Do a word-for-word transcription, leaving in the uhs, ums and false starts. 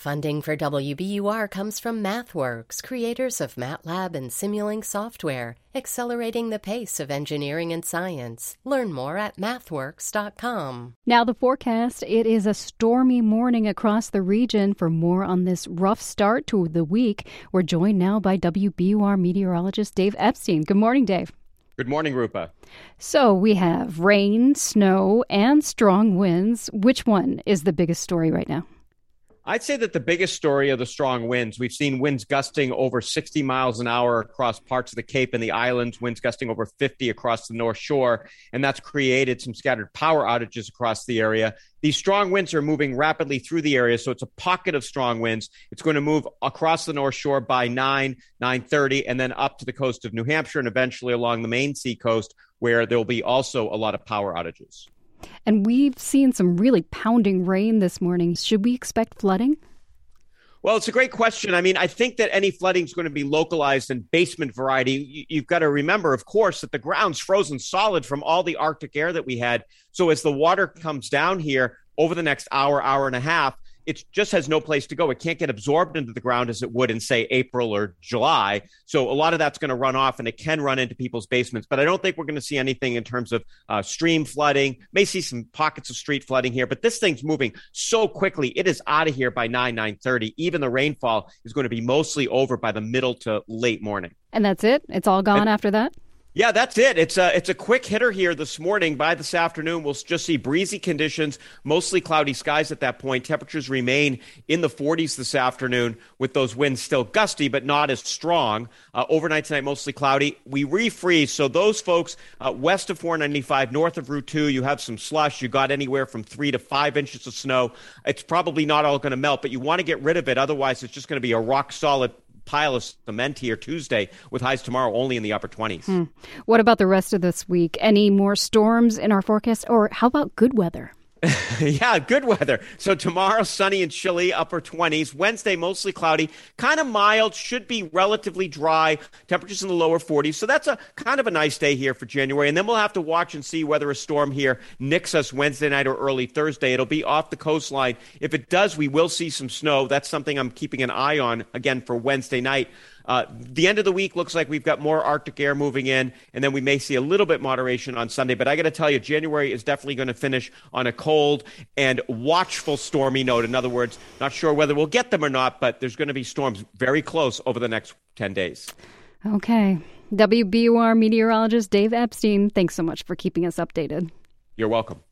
Funding for W B U R comes from MathWorks, creators of MATLAB and Simulink software, accelerating the pace of engineering and science. Learn more at mathworks dot com. Now the forecast, it is a stormy morning across the region. For more on this rough start to the week, we're joined now by W B U R meteorologist Dave Epstein. Good morning, Dave. Good morning, Rupa. So we have rain, snow, and strong winds. Which one is the biggest story right now? I'd say that the biggest story are the strong winds. We've seen winds gusting over sixty miles an hour across parts of the Cape and the islands, winds gusting over fifty across the North Shore, and that's created some scattered power outages across the area. These strong winds are moving rapidly through the area, so it's a pocket of strong winds. It's going to move across the North Shore by nine, nine thirty, and then up to the coast of New Hampshire and eventually along the Maine Sea coast, where there will be also a lot of power outages. And we've seen some really pounding rain this morning. Should we expect flooding? Well, it's a great question. I mean, I think that any flooding is going to be localized and basement variety. You've got to remember, of course, that the ground's frozen solid from all the Arctic air that we had. So as the water comes down here over the next hour, hour and a half, it just has no place to go. It can't get absorbed into the ground as it would in, say, April or July. So a lot of that's going to run off, and it can run into people's basements. But I don't think we're going to see anything in terms of uh, stream flooding. May see some pockets of street flooding here, but this thing's moving so quickly. It is out of here by nine, nine thirty. Even the rainfall is going to be mostly over by the middle to late morning. And that's it? It's all gone and- after that? Yeah, that's it. It's a, it's a quick hitter here this morning. By this afternoon, we'll just see breezy conditions, mostly cloudy skies at that point. Temperatures remain in the forties this afternoon with those winds still gusty, but not as strong. Uh, overnight tonight, mostly cloudy. We refreeze. So those folks uh, west of four ninety-five, north of Route two, you have some slush. You got anywhere from three to five inches of snow. It's probably not all going to melt, but you want to get rid of it. Otherwise, it's just going to be a rock solid pile of cement here Tuesday with highs tomorrow only in the upper twenties. Hmm. What about the rest of this week? Any more storms in our forecast? Or how about good weather? Yeah, good weather. So tomorrow, sunny and chilly, upper twenties. Wednesday, mostly cloudy, kind of mild, should be relatively dry. Temperatures in the lower forties. So that's a kind of a nice day here for January. And then we'll have to watch and see whether a storm here nicks us Wednesday night or early Thursday. It'll be off the coastline. If it does, we will see some snow. That's something I'm keeping an eye on, again, for Wednesday night. Uh, the end of the week looks like we've got more Arctic air moving in, and then we may see a little bit moderation on Sunday. But I got to tell you, January is definitely going to finish on a cold and watchful stormy note. In other words, not sure whether we'll get them or not, but there's going to be storms very close over the next ten days. Okay. W B U R meteorologist Dave Epstein, thanks so much for keeping us updated. You're welcome.